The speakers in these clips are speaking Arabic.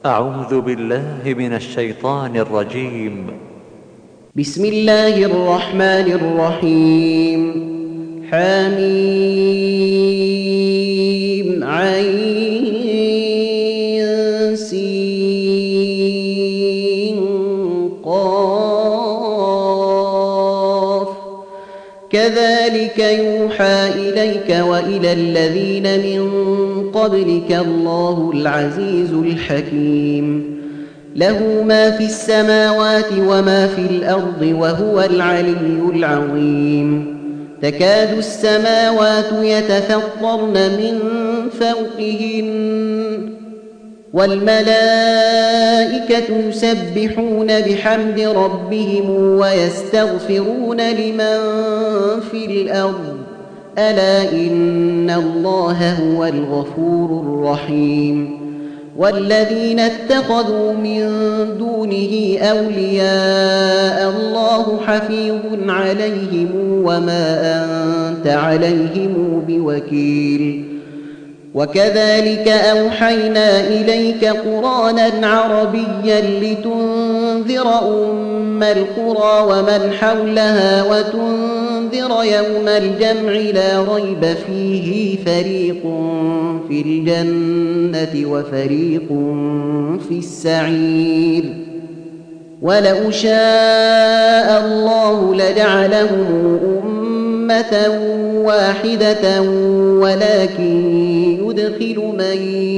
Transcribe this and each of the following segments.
أعوذ بالله من الشيطان الرجيم. بسم الله الرحمن الرحيم. حميم عين سين قاف كذلك يوحى إليك وإلى الذين من قبلك الله العزيز الحكيم. له ما في السماوات وما في الأرض وهو العلي العظيم. تكاد السماوات يتفطرن من فوقهن والملائكة يسبحون بحمد ربهم ويستغفرون لمن في الأرض ألا إن الله هو الغفور الرحيم. والذين اتخذوا من دونه أولياء الله حفيظ عليهم وما أنت عليهم بوكيل. وكذلك أوحينا إليك قرآنا عربيا لتنذر أم القرى ومن حولها وتنذر يوم الجمع لا ريب فيه فريق في الجنة وفريق في السعير. ولو شاء الله لجعلهم أمة واحدة ولكن يدخل من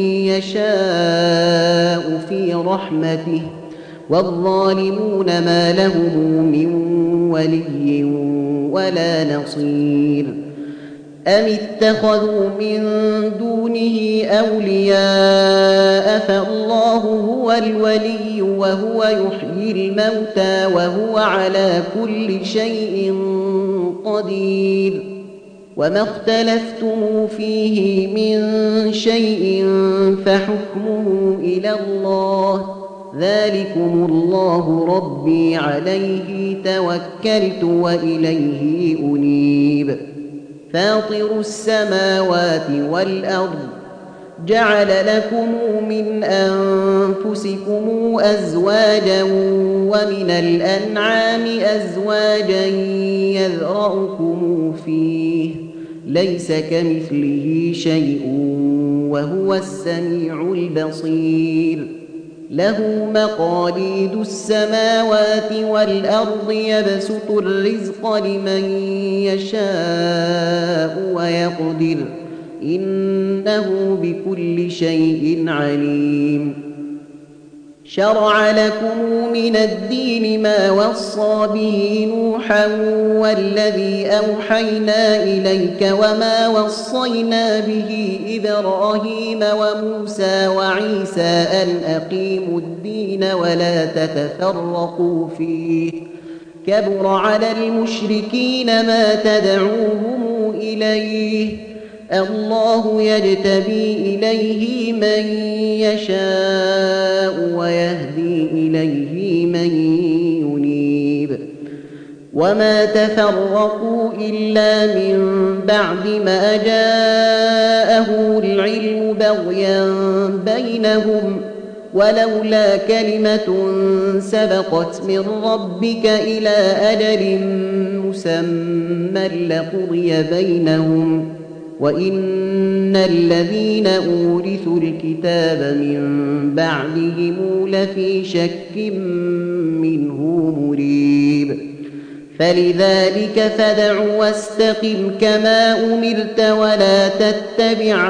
يشاء في رحمته والظالمون ما لهم من ولي ولا نصير. أم اتخذوا من دونه أولياء فالله هو الولي وهو يحيي الموتى وهو على كل شيء قدير. وما اختلفتم فيه من شيء فحكمه إلى الله ذلكم الله ربي عليه توكلت وإليه أنيب. فاطر السماوات والأرض جعل لكم من أنفسكم أزواجا ومن الأنعام أزواجا يذرأكم فيه ليس كمثله شيء وهو السميع البصير. له مقاليد السماوات والأرض يبسط الرزق لمن يشاء ويقدر إنه بكل شيء عليم. شرع لكم من الدين ما وصى به نوحا والذي أوحينا إليك وما وصينا به إبراهيم وموسى وعيسى أن أقيموا الدين ولا تتفرقوا فيه كبر على المشركين ما تدعوهم إليه الله يجتبي إليه من يشاء ويهدي إليه من ينيب. وما تفرقوا إلا من بعد ما جاءهم العلم بغيا بينهم ولولا كلمة سبقت من ربك إلى أجل مسمى لقضي بينهم وإن الذين أورثوا الكتاب من بعدهم لفي شك منه مريب. فلذلك فادع واستقم كما أمرت ولا تتبع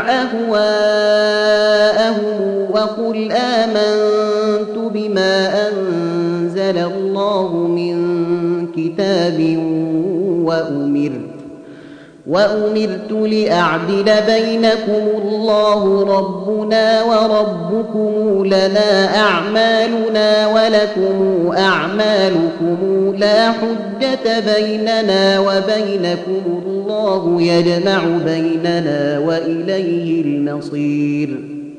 أهواءهم وقل آمنت بما أنزل الله من كتاب وأمرت لأعدل بينكم الله ربنا وربكم لنا أعمالنا ولكم أعمالكم لا حجة بيننا وبينكم الله يجمع بيننا وإليه المصير.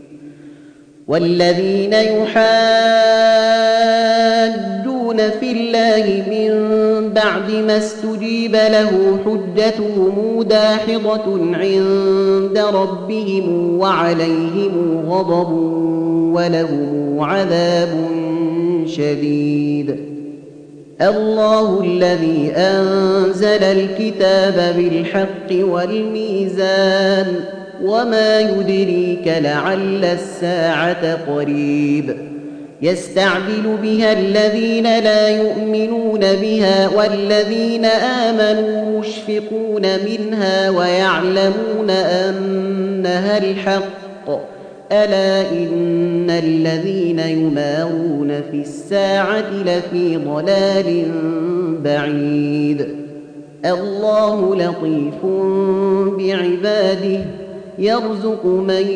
والذين يحاجون في الله من بعد ما استجيب له حجتهم داحضة عند ربهم وعليهم غضب ولهم عذاب شديد. الله الذي أنزل الكتاب بالحق والميزان وما يدريك لعل الساعة قريب. يستعجل بها الذين لا يؤمنون بها والذين آمنوا مشفقون منها ويعلمون أنها الحق. ألا إن الذين يمارون في الساعة لفي ضلال بعيد. الله لطيف بعباده يرزق من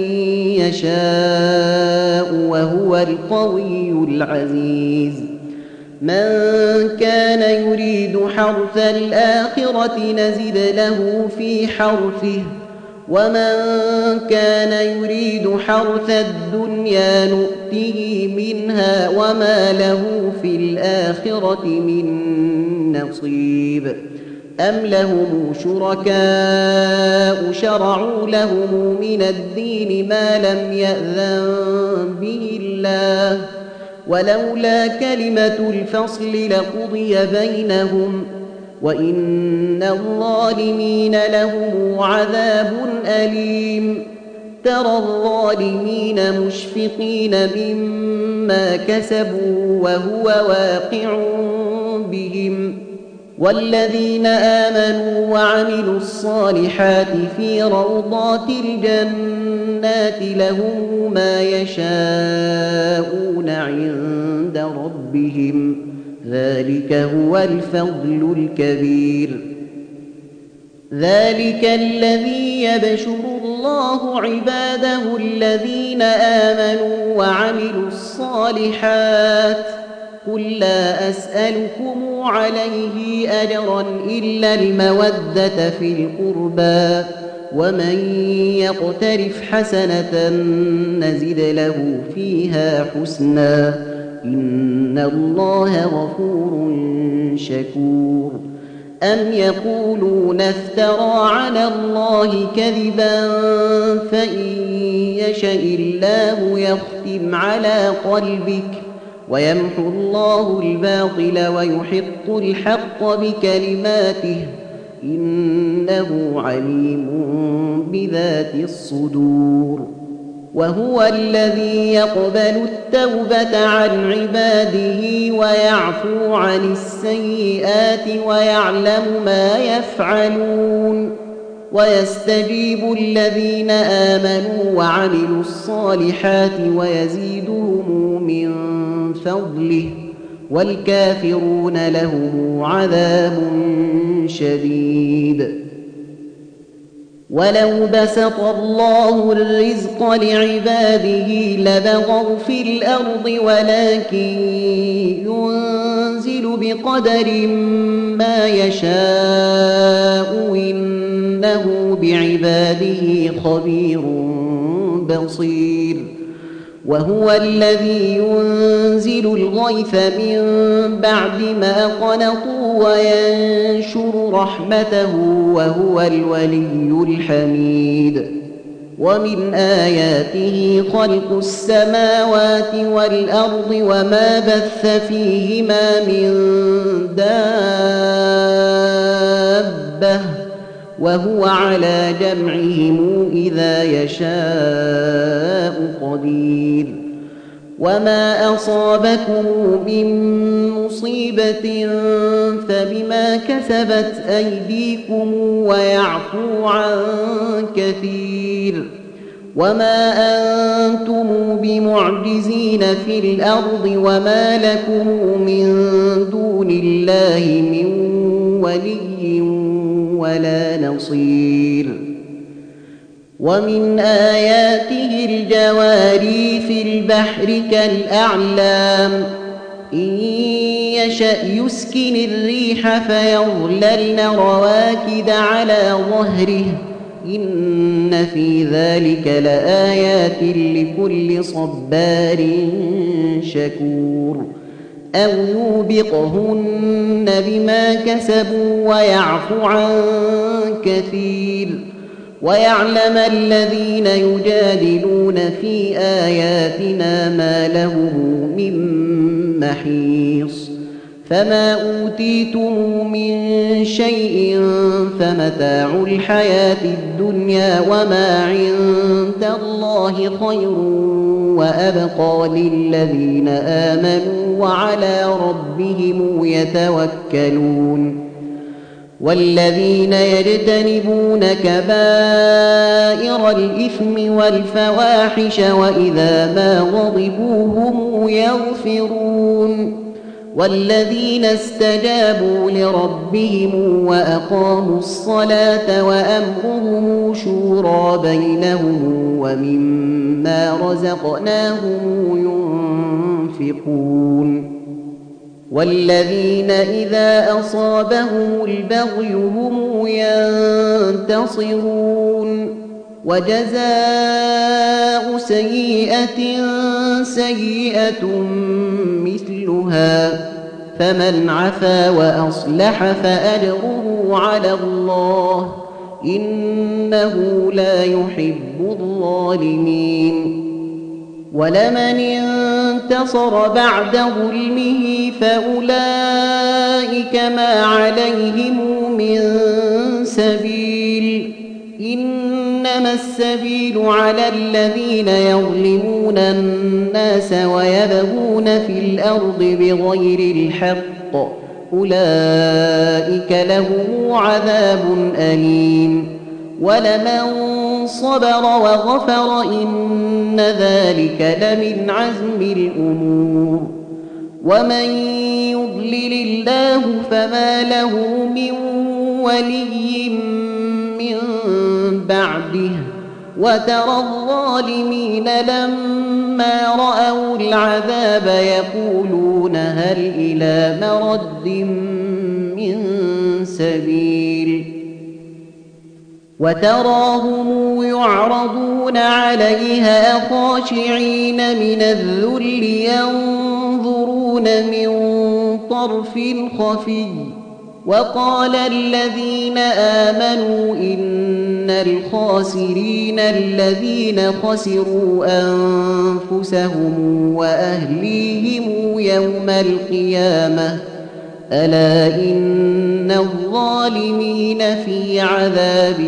يشاء وهو القوي العزيز. من كان يريد حرث الآخرة نزد له في حرثه ومن كان يريد حرث الدنيا نؤته منها وما له في الآخرة من نصيب. أم لهم شركاء شرعوا لهم من الدين ما لم يأذن به الله ولولا كلمة الفصل لقضي بينهم وإن الظالمين لهم عذاب أليم. ترى الظالمين مشفقين مما كسبوا وهو واقع بهم والذين آمنوا وعملوا الصالحات في روضات الجنات لهم ما يشاءون عند ربهم ذلك هو الفضل الكبير. ذلك الذي يبشر الله عباده الذين آمنوا وعملوا الصالحات قل لا أسألكم عليه أجرا إلا المودة في القربى ومن يقترف حسنة نزد له فيها حسنا إن الله غفور شكور. أم يقولون افترى على الله كذبا فإن يشاء الله يختم على قلبك ويمحو الله الباطل ويحق الحق بكلماته إنه عليم بذات الصدور. وهو الذي يقبل التوبة عن عباده ويعفو عن السيئات ويعلم ما يفعلون ويستجيب الذين آمنوا وعملوا الصالحات ويزيدهم من فضله والكافرون لهم عذاب شديد. ولو بسط الله الرزق لعباده لبغوا في الأرض ولكن ينزل بقدر ما يشاء إنه بعباده خبير بصير. وهو الذي ينزل الغيث من بعد ما قنطوا وينشر رحمته وهو الولي الحميد. ومن آياته خلق السماوات والأرض وما بث فيهما من دابة وهو على جمعهم إذا يشاء قدير. وما أصابكم من مصيبة فبما كسبت أيديكم ويعفو عن كثير. وما أنتم بمعجزين في الأرض وما لكم من دون الله من ولي ولا نصير. ومن آياته الجواري في البحر كالأعلام إن يشأ يسكن الريح فيظللن رواكد على ظهره إن في ذلك لآيات لكل صبار شكور. أو يوبقهن بما كسبوا ويعفو عن كثير ويعلم الذين يجادلون في آياتنا ما لهم من محيص فما أوتيتم من شيء فمتاع الحياة الدنيا وما عند الله خير وأبقى للذين آمنوا وعلى ربهم يتوكلون والذين يجتنبون كبائر الإثم والفواحش وإذا ما غضبوا هم يغفرون والذين استجابوا لربهم وأقاموا الصلاة وأمرهم شورى بينهم ومما رزقناهم ينفقون والذين إذا أصابهم البغي هم ينتصرون وجزاء سيئة سيئة مثلها فمن عفا وأصلح فأجره على الله إنه لا يحب الظالمين ولمن انتصر بعد ظلمه فأولئك ما عليهم من سبيل إنما السبيل على الذين يظلمون الناس ويبغون في الأرض بغير الحق أولئك لهم عذاب أليم ولمن صبر وغفر إن ذلك لمن عزم الأمور ومن يضلل الله فما له من ولي من بعده وترى الظالمين لما رأوا العذاب يقولون هل إلى مرد من سبيل وتراهم يعرضون عليها خاشعين من الذل ينظرون من طرف خفي وقال الذين آمنوا إن الخاسرين الذين خسروا أنفسهم وأهليهم يوم القيامة ألا إن الظالمين في عذاب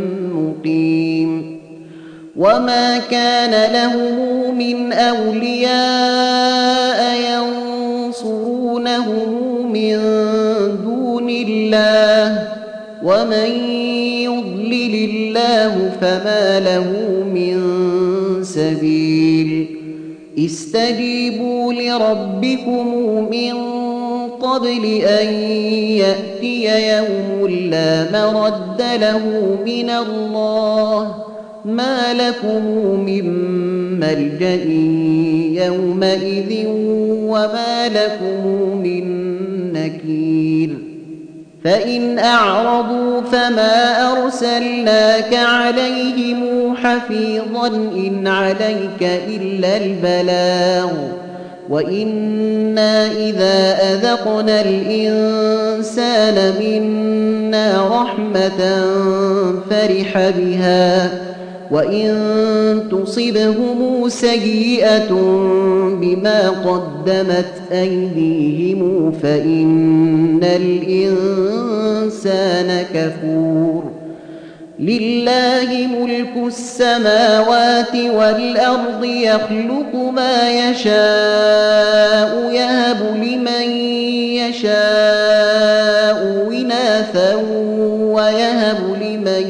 مقيم وما كان له من أولياء ينصرونه من دون الله ومن يضلل الله فما له من سبيل استجيبوا لربكم من قبل أن يأتي يوم لا مرد له من الله ما لكم من ملجأ يومئذ وما لكم من نكير فإن أعرضوا فما أرسلناك عليهم حفيظا إن عليك إلا البلاغ وإنا إذا أذقنا الإنسان منا رحمة فرح بها وإن تصبهم سيئة بما قدمت أيديهم فإن الإنسان كفور لله ملك السماوات والأرض يخلق ما يشاء يهب لمن يشاء إناثا ويهب لمن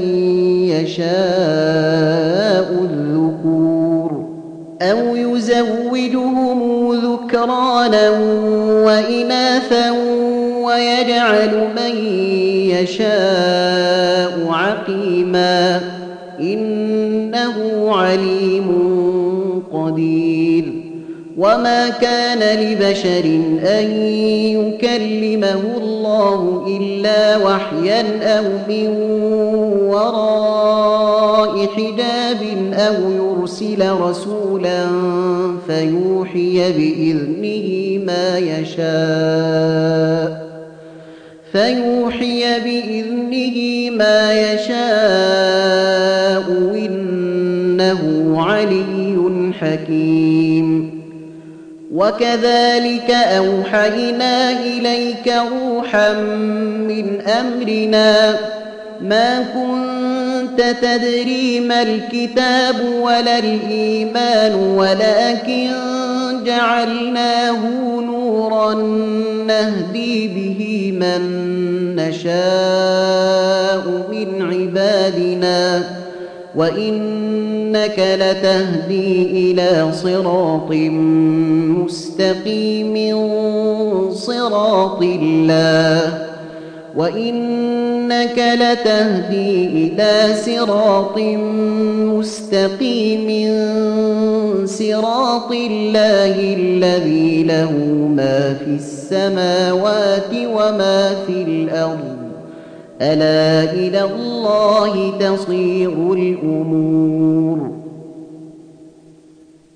يشاء الذكور أو يزوجهم ذكرانا وإناثا ويجعل من يشاء عقيما إنه عليم قدير وما كان لبشر أن يكلمه الله إلا وحيا أو من وراء حجاب أو يرسل رسولا فيوحي بإذنه ما يشاء إنه علي حكيم. وكذلك أوحينا إليك روحا من أمرنا ما كنت تدري ما الكتاب ولا الإيمان ولكن جعلناه نورا نهدي به من نشاء من عبادنا وإنك لتهدي إلى صراط مستقيم صراط الله الذي له ما في السماوات وما في الأرض ألا إلى الله تصير الأمور.